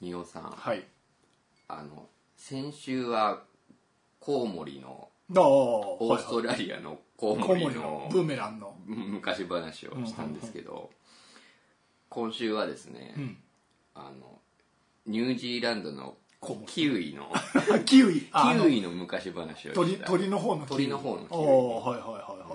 仁尾さん、 はい。 先週はコウモリのオオーストラリアのコウモリのブーメランの昔話をしたんですけど、今週はですね、ニュージーランドのキウイのキウイの昔話をした。 鳥の方のキウイ。はいはいはいはい。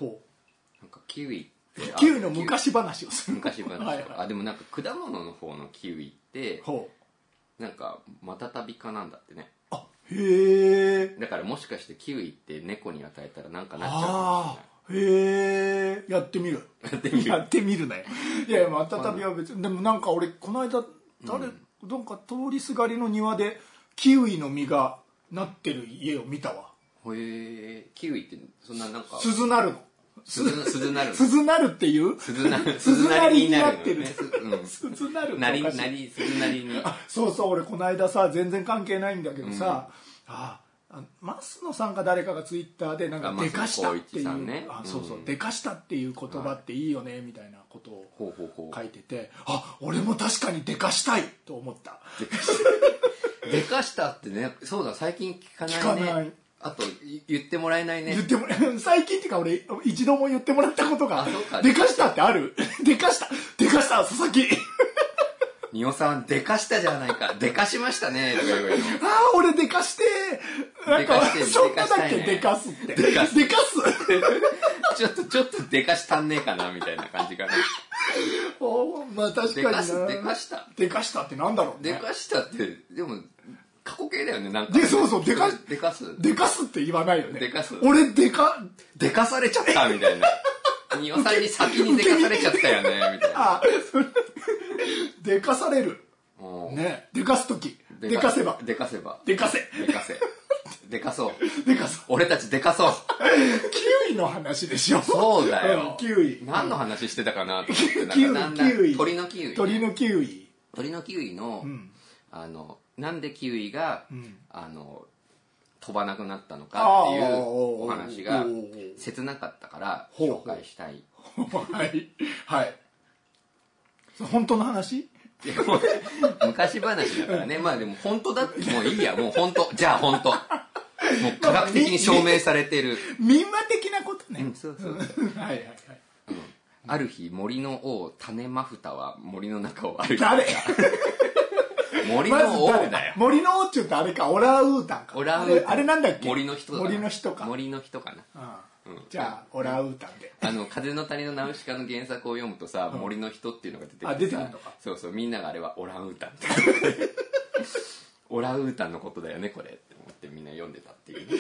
ほう。なんかキウイってキウイの昔話をする。 昔話はい、はい、でもなんか果物の方のキウイってなんかまたたびかなんだってね。 あ、へえ。 だからもしかしてキウイって猫に与えたらなんかなっちゃうかもしれない。 へえ。やってみるね。いやまたたびは別に。でもなんか俺この間なんか通りすがりの庭でキウイの実がなってる家を見たわ。 へえ。キウイってそんななんか鈴なるの。 鈴なる。 鈴なるっていう鈴なりになってる。鈴なる。 鈴なりに。 そうそう、俺この間さ、全然関係ないんだけどさ、増野さんか誰かがツイッターでなんかでかしたっていう、そうそう、でかしたっていう言葉っていいよねみたいなことを書いてて、俺も確かにでかしたいと思った。 でかしたってね、そうだ、最近聞かないね。聞かない。あと言ってもらえないね。 最近っていうか俺一度も言ってもらったことが。でかしたってある？でかした佐々木。 仁尾さんでかしたじゃないか。でかしましたね。とか言うの。 俺でかして。なんかそんなだっけでかすって。でかす。 ちょっとでかし足んねえかなみたいな感じかな。 まあ確かにな。 でかした。 でかしたってなんだろうね。 でかしたってでも。過去形だよね、なんか。 そうそう、でかすって言わないよね。 でかす。 俺、でかされちゃったみたいな。仁尾さんに先にでかされちゃったよね、みたいな。 でかされる。ね、でかすとき。でかせば。 でかせ。 でかそう。 俺たちでかそう。 キウイの話でしょ。 そうだよ。 キウイ。 何の話してたかなと思って。 キウイ。 鳥のキウイ。 鳥のキウイの、なんでキウイが、飛ばなくなったのかっていうお話が切なかったから紹介したい。 はい。本当の話？ 昔話だからね。まあでも本当だってもういいや。もう本当。じゃあ本当。もう科学的に証明されてる。 民話的なことね。 そう。 はい。 ある日森の王種マフタは森の中を歩いて誰？ 森の王だよ。 森の王って言うとあれか、オラウータンか。あれなんだっけ？ 森の人か。 森の人かな。 じゃあ、オラウータンで。 風の谷のナウシカの原作を読むとさ、森の人っていうのが出てきてさ。 出てくるのか。 そう、みんながあれはオラウータンって。オラウータンのことだよね、これって思ってみんな読んでたっていう。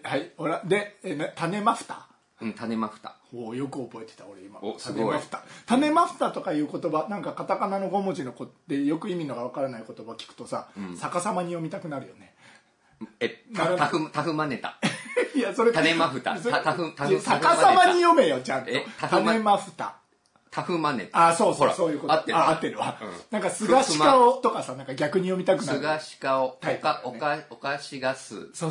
はい。で、種マフタ。 種マフタ。 よく覚えてた俺今。 種マフタ。 種マフタとかいう言葉、なんかカタカナの5文字のでよく意味のがわからない言葉聞くとさ、逆さまに読みたくなるよね。 タフマネタ。 いや、それ。 種マフタ。 逆さまに読めよ、ちゃんと。種マフタ。 タフマネタ。 そういうこと。合ってるわ。なんか、スガシカオとかさ、なんか逆に読みたくなる。 スガシカオ、お菓子がす。 そう。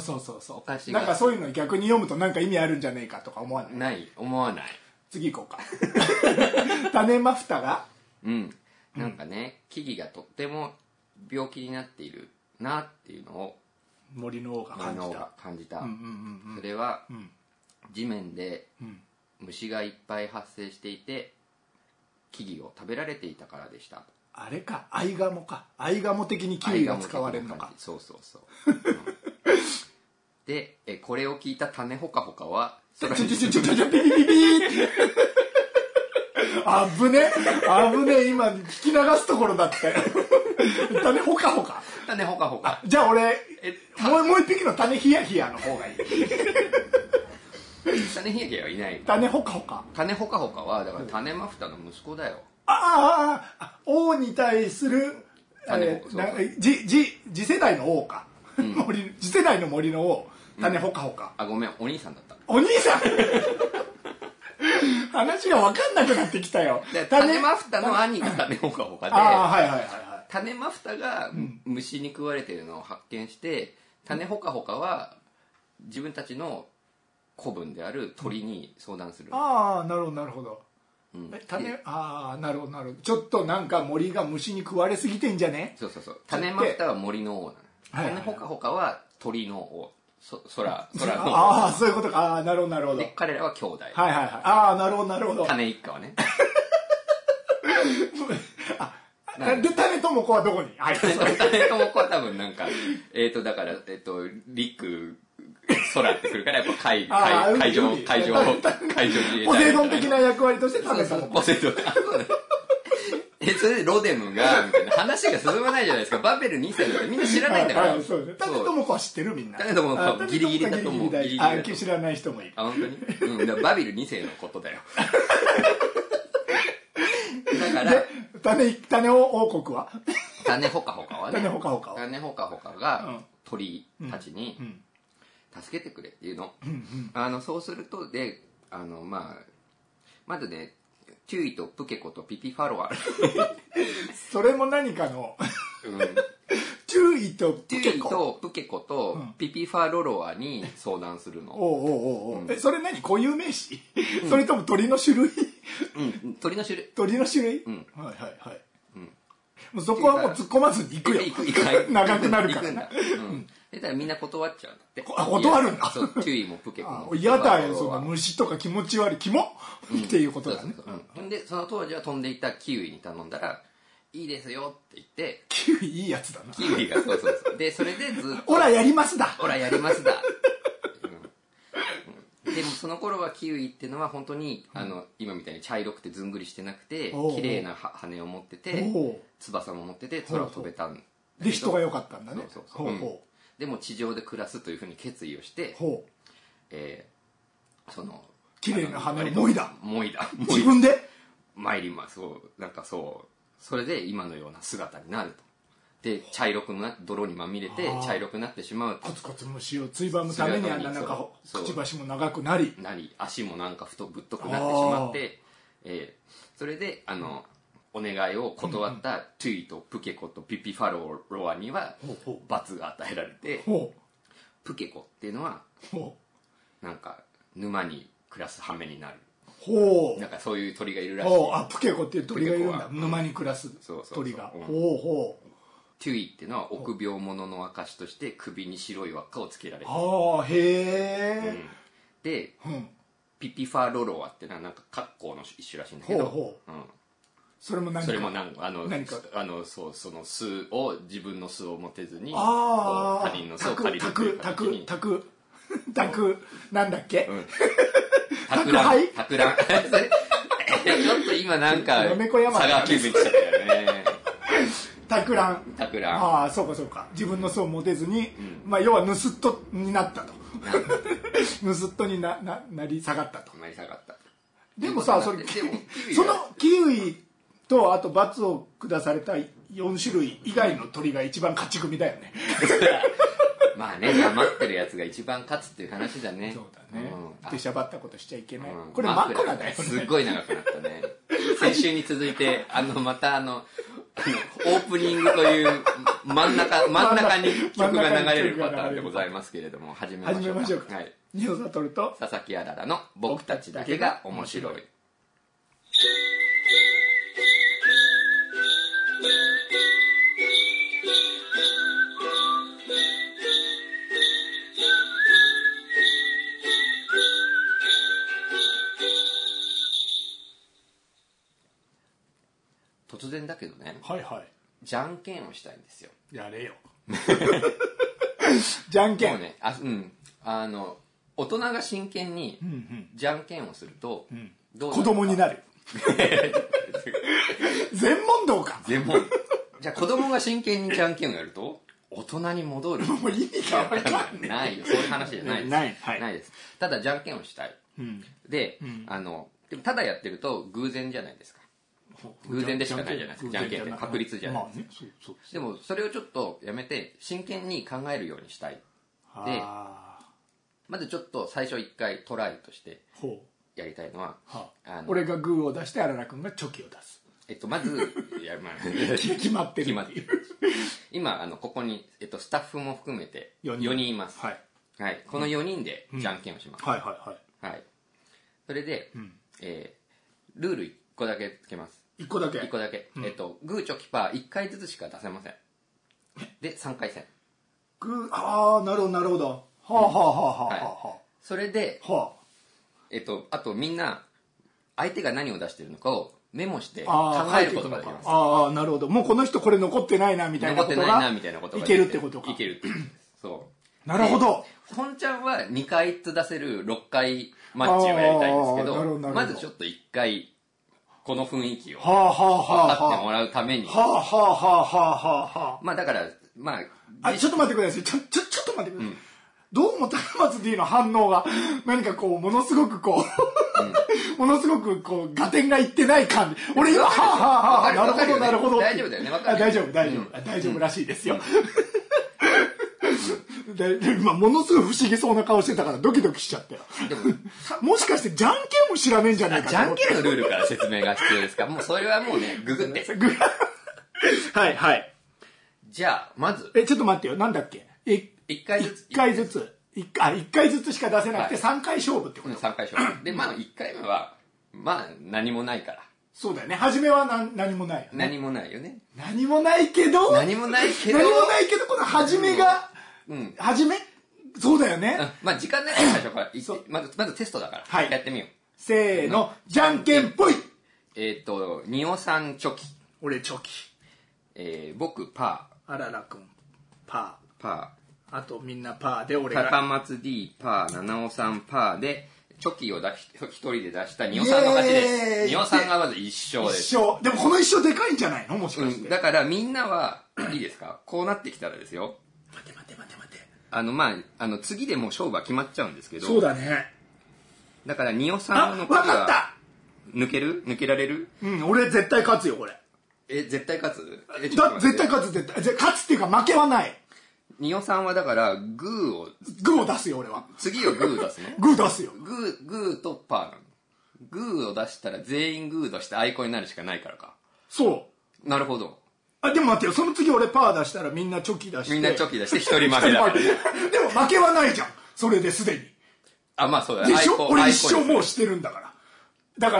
なんかそういうの逆に読むとなんか意味あるんじゃねえかとか思わない？ 思わない。 次行こうか。種マフタがなんかね、木々がとっても病気になっているなっていうのを森の王が感じた。 それは地面で虫がいっぱい発生していて木々を食べられていたからでした。 あれか、アイガモか。アイガモ的にキウイが使われるのか。 そう。で、これを聞いた種ほかほかはピピピピあぶね、今聞き流すところだったよ。種ほかほか。じゃあ俺、もう一匹の種ヒヤヒヤの方がいい。 種ヒヤヒヤはいない。 種ほかほか。 種ほかほかはだから種マフタの息子だよ。 王に対する次世代の王か。次世代の森の王。種ほかほか。 ごめん、お兄さんだった。 お兄さん。話が分かんなくなってきたよ。 種マフタの兄が種ほかほかで、種マフタが虫に食われているのを発見して、種ほかほかは自分たちの子分である鳥に相談する。 なるほど。 なるほどなるほど。ちょっとなんか森が虫に食われすぎてんじゃね。 そうそうそう。種マスターは森の王なの。種ほかほかは鳥の王。空の王。 ああ、そういうことか。ああ、なるほどなるほど。 で彼らは兄弟。 はいはいはい。ああ、なるほどなるほど。 種一家はね。 で、種とも子はどこに？ 種とも子は多分なんか、だから、陸、空ってくるから、やっぱ海上に。 ポセイドン的な役割として種とも子。 ポセイドン。それでロデムが、みたいな話が進まないじゃないですか。バベル2世なんてみんな知らないんだから。 そうです。種とも子は知ってるみんな。 種とも子ギリギリだと思う。 知らない人もいる。 あ、本当に？うん、バビル2世のことだよ。だから、 種王国は種ほかほかはね。 種ほかほかは。 種ほかほかが鳥たちに助けてくれっていうの。そうすると、で、まずね、キュウイとプケコとピピファロワ。 それも何かの、キュウイとプケコとピピファロロワに相談するの。 それ何固有名詞？それとも鳥の種類？ 鳥の種類。 鳥の種類？はいはいはい。もうそこはもう突っ込まずに行くよ。長くなるからな。 だからみんな断っちゃうんだって。 断るんだ。 そう、キュウイもプケコも。 嫌だよ、その虫とか気持ち悪い。肝っていうことだね。 で、その当時は飛んでいたキウイに頼んだら、いいですよって言って。 キウイいいやつだな。 キウイが、そう。で、それでずっと。 オラやりますだ。 オラやりますだ。でもその頃はキウイっていうのは本当に今みたいに茶色くてずんぐりしてなくて綺麗な羽を持ってて翼も持ってて空を飛べたんだけどで人が良かったんだね。 でも地上で暮らすというふうに決意をしてその綺麗な羽をもいだ自分で参ります。なんかそれで今のような姿になると。で茶色くな泥にまみれて茶色くなってしまう。 コツコツ虫をついばむためになんかくちばしも長くなり足もなんかぶっとくなってしまって、それでお願いを断ったトゥイとプケコとピピファロアには罰が与えられて、プケコっていうのはなんか沼に暮らす羽目になる。なんかそういう鳥がいるらしい。 プケコっていう鳥がいるんだ。沼に暮らす鳥が。 トゥイっていうのは臆病者の証として首に白い輪っかをつけられてる。で、ピピファロロワっていうのはなんかカッコウの一種らしいんだけど、 それも何かその巣を自分の巣を持てずに他人の巣を借りるという形になんだっけ？ 托卵。ちょっと今なんか佐川急便来ちゃったよね。 托卵。ああ、そうかそうか。自分の巣を持てずに、要は盗っ人になったと。盗っ人になり下がったと。でもさ、そのキウイとあと罰を下された4種類以外の鳥が一番勝ち組だよね。 まあね、黙ってるやつが一番勝つっていう話だね。 そうだね。でしゃばったことしちゃいけない。これ枕だよね。 すっごい長くなったね。先週に続いてまたオープニングという真ん中に曲が流れるパターンでございますけれども、始めましょうか。 ニオサトルと佐々木あららの僕たちだけが面白い。突然だけどね、じゃんけんをしたいんですよ。 やれよ。じゃんけん。 もうね、大人が真剣にじゃんけんをすると、 子供になる。全問答か。 全問。じゃあ子供が真剣にじゃんけんをやると大人に戻る。 もう意味が分かんないよ。そういう話じゃないです。ないです。ただじゃんけんをしたい。で、でもただやってると偶然じゃないですか。偶然でしかないじゃないですか。じゃんけんって確率じゃないですか。でもそれをちょっとやめて真剣に考えるようにしたい。で、まずちょっと最初一回トライとしてやりたいのは、 俺がグーを出してあららくんがチョキを出す。 まず決まってる。 今ここにスタッフも含めて4人います。はい。この4人でじゃんけんをします。はい。それでルール個だけつけます。 1個だけ。 1個だけ。グーチョキパー1回ずつしか出せません。で、3回戦。 なるほど、なるほど。はあはあはあはあはあ。 それで、あとみんな、相手が何を出してるのかをメモして考えることができます。 なるほど。もうこの人これ残ってないな、みたいなことが。残ってないな、みたいなことが。いけるってことか。 いけるってことです。そう。 なるほど。 本ちゃんは2回出せる6回マッチをやりたいんですけど、まずちょっと1回、この雰囲気を分かってもらうために。まあだから、 ちょっと待ってください。ちょっと待ってください。どうも高松 D の反応が、何かこう、ものすごくこう、ものすごくこう、合点がいってない感じ。俺今、なるほど、なるほど。 大丈夫だよね、 大丈夫、大丈夫らしいですよ。今、ものすごい不思議そうな顔してたからドキドキしちゃったよ。もしかして、じゃんけんも知らねえんじゃないかじゃんけんのルールから説明が必要ですか？もうそれはもうね、ググって。 はいはい。 じゃあ、まず。 ちょっと待ってよ、なんだっけ 1回ずつ。 1回ずつ。1回ずつしか出せなくて3回勝負ってこと？ 3 回勝負。で、1回目は、何もないから。 そうだよね。初めは何もないよね。 何もないよね。 何もないけど、この初めが、初めそうだよね。 時間ないから最初からまずテストだから。やってみよう。 せーの、じゃんけんぽい。 ニオさんチョキ。 俺チョキ。 僕パー。あららくん、パー。 パー。 あとみんなパーで俺が。 高松 D パー、七尾さんパーで、チョキを一人で出したニオさんの勝ちです。ニオさんがまず1勝です。 1勝。でもこの1勝でかいんじゃないの？もしかして。 だからみんなは、いいですか？こうなってきたらですよ。 待て。 次でもう勝負は決まっちゃうんですけど。 そうだね。 だからニオさんの勝ちは。 わかった！ 抜けられる？ 俺絶対勝つよ、これ。 絶対勝つ？ 絶対勝つ、勝つっていうか負けはない。 ニオさんはだから、グーを出すよ、俺は。 次はグー出すの？ グー出すよ。 グーとパーなの。グーを出したら全員グー出してアイコンになるしかないからか。 そう。 なるほど。 でも待ってよ、その次俺パー出したらみんなチョキ出して。 みんなチョキ出して一人負けだから。 でも負けはないじゃん。それですでに。 そうだね。 でしょ？俺一勝もうしてるんだから。だから、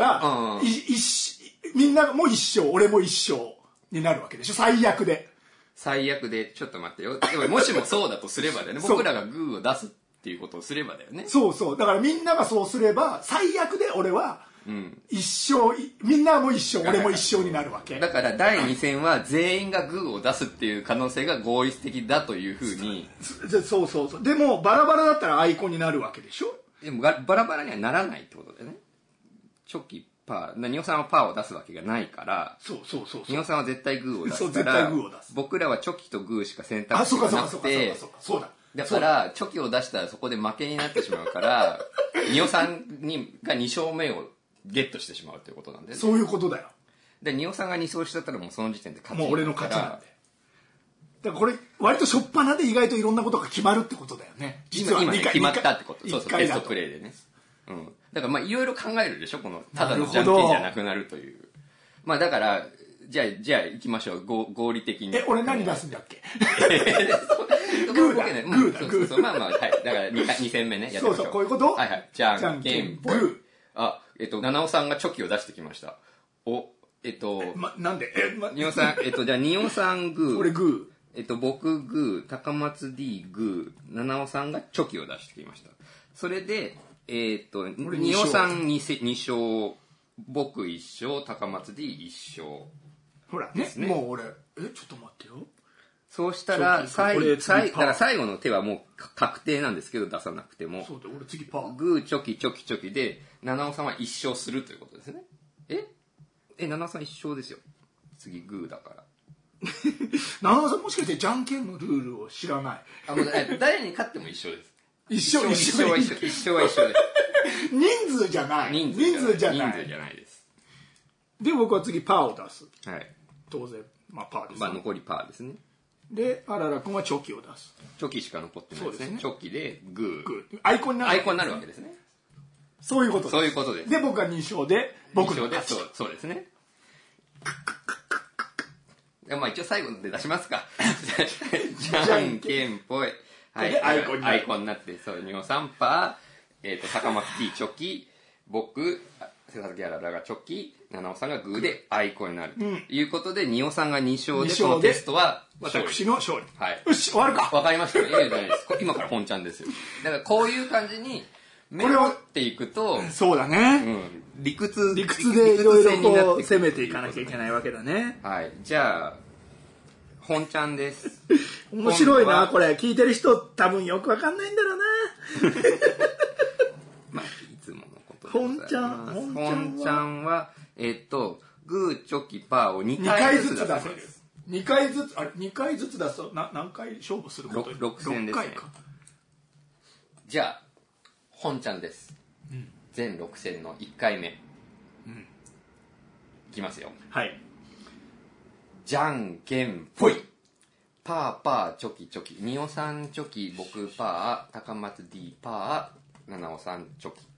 みんなも一勝、俺も一勝になるわけでしょ？最悪で。 ちょっと待ってよ。でももしもそうだとすればだよね。僕らがグーを出すっていうことをすればだよね。 そう。だからみんながそうすれば、最悪で俺は、一勝、みんなも一勝、俺も一勝になるわけ。 だから第2戦は全員がグーを出すっていう可能性が合理的だというふうに。 そう。でもバラバラだったらアイコンになるわけでしょ？ でもバラバラにはならないってことだよね。チョキ、パー。ニオさんはパーを出すわけがないから。 そう。 ニオさんは絶対グーを出すから。僕らはチョキとグーしか選択肢がなくて。 そうだ。 だからチョキを出したらそこで負けになってしまうから、ニオさんが2勝目をゲットしてしまうということなんで、ね。 そういうことだよ。 で、ニオさんが2勝しちゃったらもうその時点で勝ち。 もう俺の勝ちなんで。だからこれ、割と初っ端で意外といろんなことが決まるってことだよね。 実は今ね、決まったってこと。そう、テストプレイでね。だからいろいろ考えるでしょ？この、ただのじゃんけんじゃなくなるという。だから、じゃあ行きましょう。合理的に。 俺何出すんだっけ？ グーだ。そう。はい。だから2戦目ね。やってみましょう。 こういうこと？ はい。じゃんけんぽい。七尾さんがチョキを出してきました。 なんで？ ニオさん、じゃあニオさんグー。 俺グー。僕グー、高松 D グー、七尾さんがチョキを出してきました。それで、ニオさん2勝、僕1勝、高松 D 1勝。 ほら、ね。もう俺、ちょっと待ってよ。 そうしたら、最後の手はもう確定なんですけど、出さなくても。 そうだ、俺次パー。 グー、チョキ、チョキ、チョキで、七尾さんは1勝するということですね。七尾さん1勝ですよ。次、グーだから。 七尾さんもしかしてじゃんけんのルールを知らない？ 誰に勝っても一緒です。 一勝は一緒です。人数じゃない。 人数じゃないです。 で、僕は次パーを出す。 はい。 当然、パーです、 ね。残りパーですね。 で、あららくんはチョキを出す。 チョキしか残ってないですね。チョキでグー。 アイコンになるわけですね。 そういうことです。 そういうことです。 で、僕が2勝で、僕の勝ち。 そうですね。一応最後で出しますか。じゃんけんぽい。はい。アイコンになって、そう、ニオさんパー、高松 T チョキ、僕、 佐々木あららがチョキ、七尾さんがグーであいこになる。ということで、二尾さんが2勝で、このテストは、 私の勝利。 はい。 よし、終わるか。 わかりましたよ。大丈夫です。今から本ちゃんですよ。だからこういう感じに、メモっていくと、 そうだね。理屈でいろいろこう、攻めていかなきゃいけないわけだね。 はい。じゃあ、本ちゃんです。 面白いな、これ。聞いてる人多分よくわかんないんだろうな。 まあ、いつものことで本ちゃんは、グー、チョキ、パーを2回ずつ出す。 2回ずつ、2回ずつ出すと何回勝負すること 6戦ですね。6回か。じゃあ、本ちゃんです。全6戦の1回目。いきますよ。 はい。 じゃんけんぽい。パーパーチョキチョキ。二尾さんチョキ、僕パー、高松 D パー、七尾さんチョキ。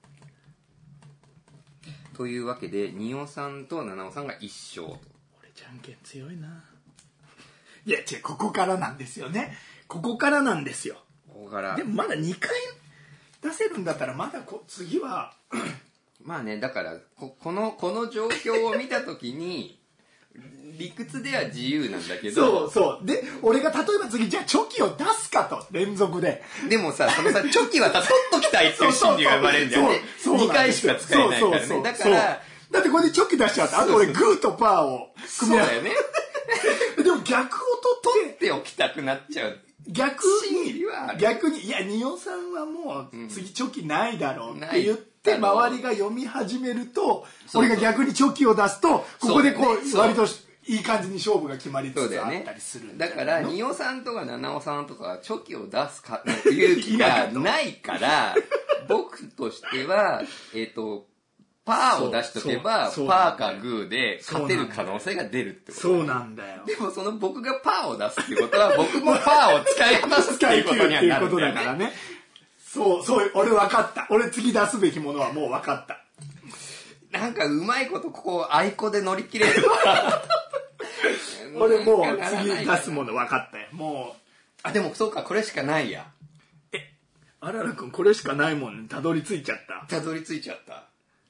というわけで、二尾さんと七尾さんが1勝と。 俺じゃんけん強いな。いや違う、ここからなんですよね。ここからなんですよ。 ここから。 でもまだ2回出せるんだったら、まだ次はまあね、だからこの状況を見たときに。理屈では自由なんだけど、 そうで、俺が例えば次じゃあチョキを出すかと、連続ででもさ、そのさチョキは取っときたいっていう心理が生まれるんだよね。2回しか使えないからね。だからだってこれでチョキ出しちゃうと、あと俺グーとパーを組み合わせそうだよね。 でも逆を取っておきたくなっちゃう。 逆にいや、二尾さんはもう次チョキないだろうって言って周りが読み始めると、俺が逆にチョキを出すと、ここでこう割といい感じに勝負が決まりつつあったりする。 だから二尾さんとか七尾さんとかチョキを出すかっていう気がないから、僕としてはパーを出しとけば、パーかグーで勝てる可能性が出るってこと。 そうなんだよ。 でもその僕がパーを出すってことは、僕もパーを使い果たすっていうことにはなるんだよね。 からね。そう、俺分かった。俺次出すべきものはもう分かった。 なんかうまいことここ、アイコで乗り切れるわ。 俺もう次出すもの分かったよ。もう。でもそうか、これしかないや。 あららくんこれしかないもんね。たどり着いちゃった。 たどり着いちゃった、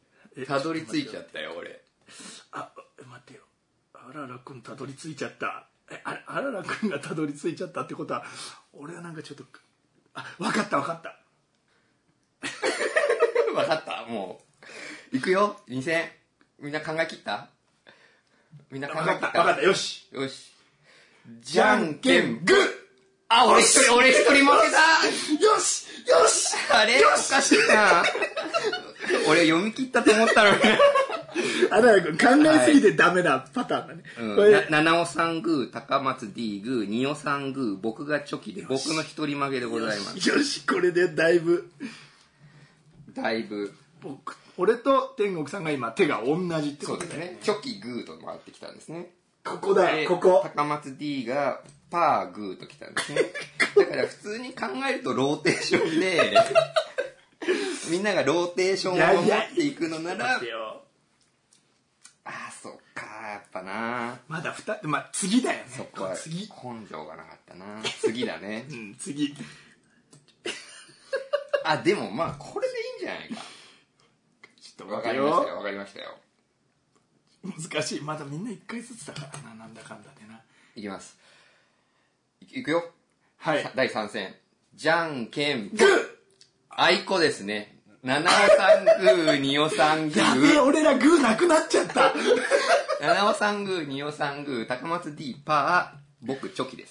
俺。 待ってよ。あららくんたどり着いちゃった。あららくんがたどり着いちゃったってことは、俺はなんかちょっと、分かった。 分かった、もう。いくよ、2戦。みんな考え切った？ 分かった、よし。 じゃんけんグー。俺一人負けた。 よしあれおかしいな。俺読み切ったと思ったのに。 あららくん考えすぎてダメなパターンだね。 七尾さんグー、高松 D グー、二尾さんグー、僕がチョキで、僕の一人負けでございます。 よし、これでだいぶ。俺と天国さんが今手が同じってことですね。チョキグーと回ってきたんですね。 ここだよ、ここ。 高松 D がパーグーときたんですね。だから普通に考えるとローテーションで、みんながローテーションを守っていくのなら、そっか、やっぱな。 まだ次だよね。 そこは根性がなかったな。次だね。 次。 でもこれでいいんじゃないか。ちょっとわかりましたよ。 難しい。まだみんな1回ずつだからな、なんだかんだでな。 いきます。いくよ。 はい。 第3戦。じゃんけんグー。あいこですね。七尾さんグー、二尾さんグー。 やべえ、俺らグーなくなっちゃった。 七尾さんグー、二尾さんグー、高松 D パー、僕チョキです。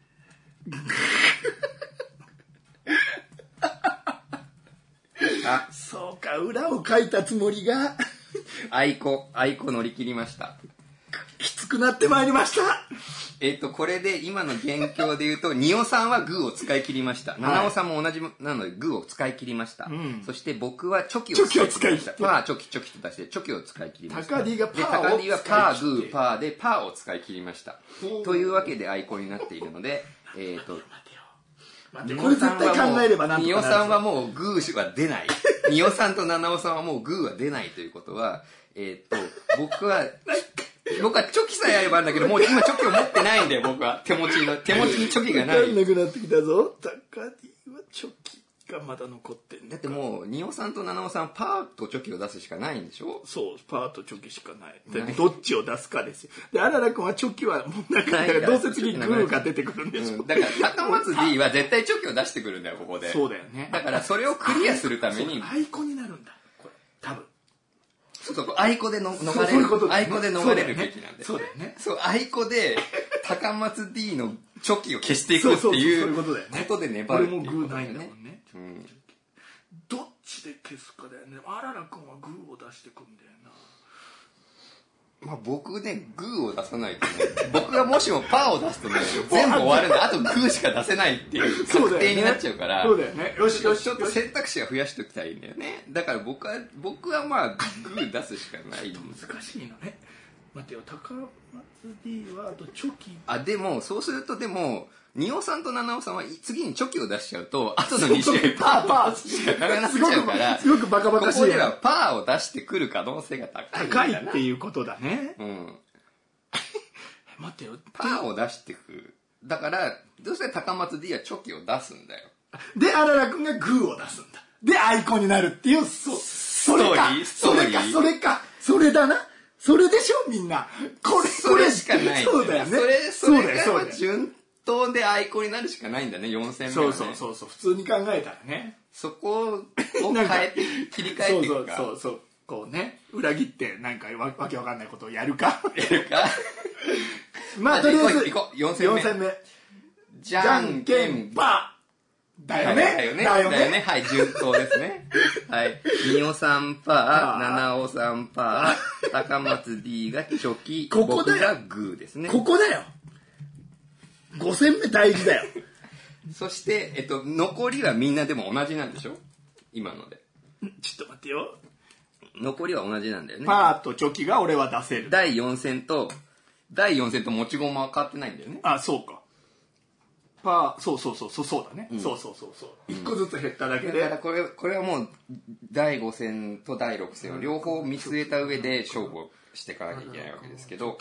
そうか、裏を書いたつもりが。 あいこ乗り切りました。 きつくなってまいりました。 これで今の現況で言うと、二尾さんはグーを使い切りました。七尾さんも同じなのでグーを使い切りました。そして僕はチョキを使い切りました。パー、チョキと出してチョキを使い切りました。 高 D がパーを使い切って。高 D はパー、グー、パーでパーを使い切りました。というわけでアイコンになっているので、 これ絶対考えればなんとかなる。 二尾さんはもうグーは出ない。二尾さんと七尾さんはもうグーは出ないということは、僕はチョキさえあればあるんだけど、もう今チョキを持ってないんだよ、僕は。手持ちにチョキがない。 分かんなくなってきたぞ。高 D はチョキ。 がまだ残ってんね。 だってもう二尾さんと七尾さんパーとチョキを出すしかないんでしょ。 そう、パーとチョキしかない。でどっちを出すかですよ。で、あららくんはチョキはもうなんかどうせ次グーが出てくるんでしょ。 だから高松 D は絶対チョキを出してくるんだよ、ここで。 そうだよね。 だからそれをクリアするためにアイコになるんだ、これ多分。 そうアイコで逃れる、アイコで逃れるべきなんで。 そうだよね。 そう、アイコで高松 D のチョキを消していくっていうことで粘るっていうことだよね。 これもグーないんだもんね。どっちで消すかだよね。あららくんはグーを出してくんだよな。 まあ僕ね、グーを出さないとね、僕がもしもパーを出すとね、全部終わるんで、あとグーしか出せないっていう確定になっちゃうから、 そうだよね。よしよし。 ちょっと選択肢は増やしておきたいんだよね。だから僕はまあ、グー出すしかない。 難しいのね。待てよ、高松 D はあとチョキ。 あ、でも、そうするとでも、二尾さんと七尾さんは次にチョキを出しちゃうと、後の2試合パーしかなくなっちゃうから、 すごくバカバカしい。 ここではパーを出してくる可能性が高い。 高いっていうことだね。 うん。 待てよ。 パーを出してくる。だから、どうせ高松 D はチョキを出すんだよ。 で、あららくんがグーを出すんだ。で、アイコンになるっていう、それか。それだな。それでしょ、みんな。 これしかない。 そうだよね。 それが順当でアイコンになるしかないんだね、4戦目はね。 そう。普通に考えたらね。 そこを切り替えていくか。 そう。こうね、裏切ってなんかわけわかんないことをやるか。まあ、とりあえず、4戦目。じゃんけんパーだよね。 はい、順当ですね。はい。二尾さんパー、七尾さんパー、高松 D がチョキ、僕がグーですね。 ここだよ。5戦目大事だよ。 そして、残りはみんなでも同じなんでしょ？今ので。 ちょっと待ってよ。 残りは同じなんだよね。 パーとチョキが俺は出せる。 第4戦と持ち駒は変わってないんだよね。 あ、そうか。パー、そうだね。そう。1個ずつ減っただけで。 だからこれはもう、第5戦と第6戦を両方見据えた上で勝負をしていかなきゃいけないわけですけど。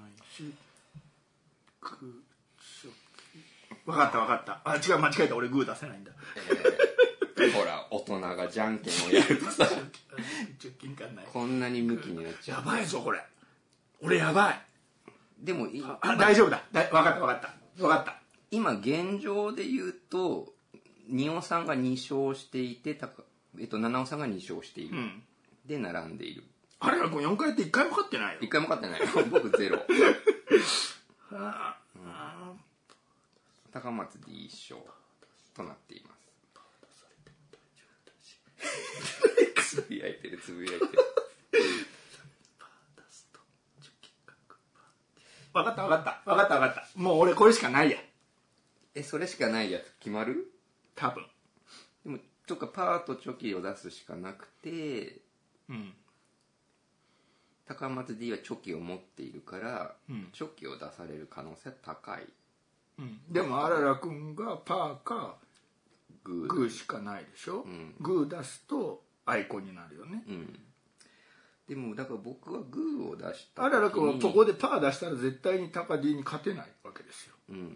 わかった。あ、違う、間違えた。俺グー出せないんだ。 ほら、大人がじゃんけんをやるとさ、こんなにムキになっちゃう。 やばいぞ、これ。俺やばい。 でも、 大丈夫だ。わかった。 今、現状で言うと、二尾さんが2勝していて、七尾さんが2勝している。で、並んでいる。 あれはもう4回やって1回も勝ってないよ。 1回も勝ってないよ。僕0。高松 D 1勝となっています。つぶやいてる。 わかった。もう俺これしかないや。 それしかないやつ決まる？ 多分。 でも、パーとチョキを出すしかなくて、高松 D はチョキを持っているから、チョキを出される可能性は高い。 でもあららくんがパーかグーしかないでしょ。グー出すとアイコンになるよね。 でもだから僕はグーを出したあららくんはここでパー出したら絶対に高 D に勝てないわけですよ。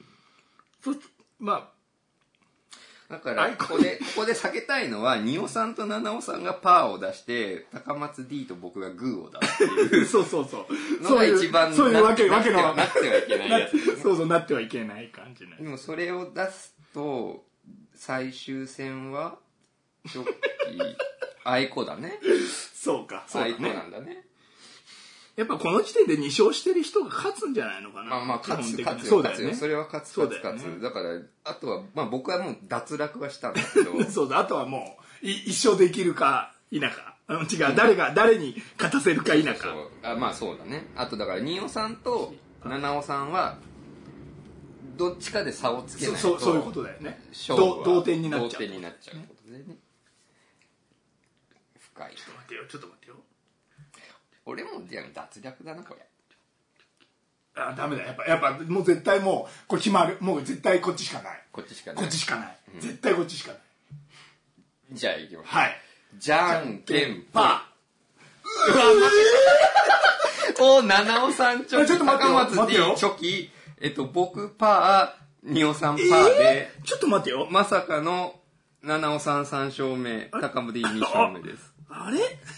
まあだからここで避けたいのは二尾さんと七尾さんがパーを出して高松 D と僕がグーを出すっていうそうのが一番そういうわけのなってはいけないやつですね。 そうなってはいけない感じね。 でもそれを出すと最終戦はチョキアイコだね。 そうか。 アイコなんだね。 やっぱこの時点で2勝してる人が勝つんじゃないのかな。 まあ勝つよ。それは勝つ。だからあとは僕はもう脱落はしたんだけど。 そうだ。あとはもう一勝できるか否か。違う。誰に勝たせるか否か。 まあそうだね。あとだから二尾さんと七尾さんはどっちかで差をつけないと。 そういうことだよね。同点になっちゃうことでね。 深い。 ちょっと待ってよ。 俺も脱落だなこれ。 ダメだ。やっぱもう絶対もうこれ決まる。もう絶対こっちしかない。 こっちしかない。 絶対こっちしかない。 じゃあいきます。 はい。 じゃんけんパー。お、七尾さんチョキ、高松 D チョキ、僕パー、二尾さんパーで。 ちょっと待ってよ。 まさかの七尾さん3勝目、高本 D2 勝目です。 あれ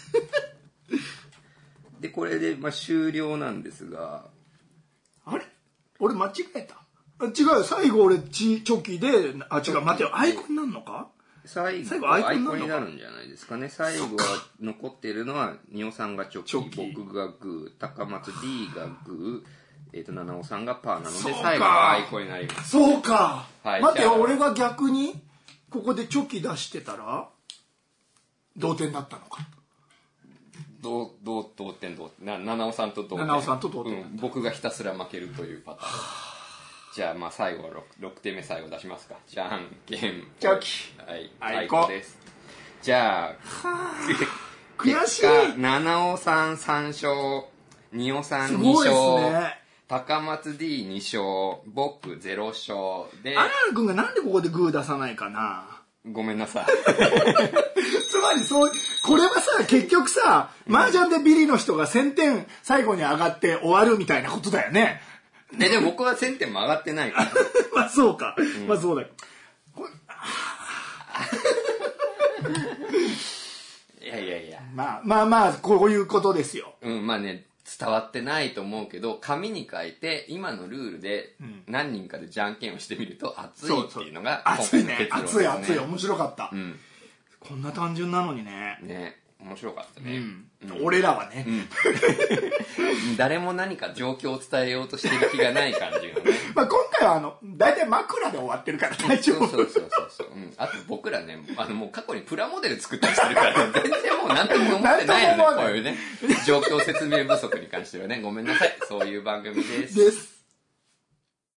で、これで、終了なんですが。 あれ俺間違えた。違うよ、最後俺チョキで、違う、待てよ、アイコンになるのか？ 最後はアイコンになるんじゃないですかね。最後は残っているのは、仁尾さんがチョキ、僕がグー、高松 D がグー、七尾さんがパーなので、最後はアイコンになります。 そうか。はい、待てよ、俺が逆に、ここでチョキ出してたら、同点だったのか。 同点。七尾さんと同点。 七尾さんと同点。 僕がひたすら負けるというパターン。じゃあ最後は 6点目最後出しますか。じゃんけんチョキ。 はい、最高です。じゃあ悔しい。 七尾さん3勝、仁尾さん2勝、ね、高松 D2 勝、僕0勝で、 アラル君がなんでここでグー出さないかな。 ごめんなさい。 つまりこれはさ、結局さ、麻雀でビリの人が1000点最後に上がって終わるみたいなことだよね。 でも僕は1000点も上がってないから。 まあそうか。まあそうだよ。 いや。 まあ、こういうことですよ。 まあね、伝わってないと思うけど、紙に書いて、今のルールで何人かでじゃんけんをしてみると熱いっていうのが今回の結論ですね。 熱い、面白かった。こんな単純なのにね。 ね。面白かったね、 俺らはね、 誰も何か状況を伝えようとしてる気がない感じがね。 まあ今回は大体枕で終わってるから大丈夫。 そう、あと僕らね、もう過去にプラモデル作ったりしてるから、全然もう何とも思ってないのね。こういうね、状況説明不足に関してはね、ごめんなさい。そういう番組です。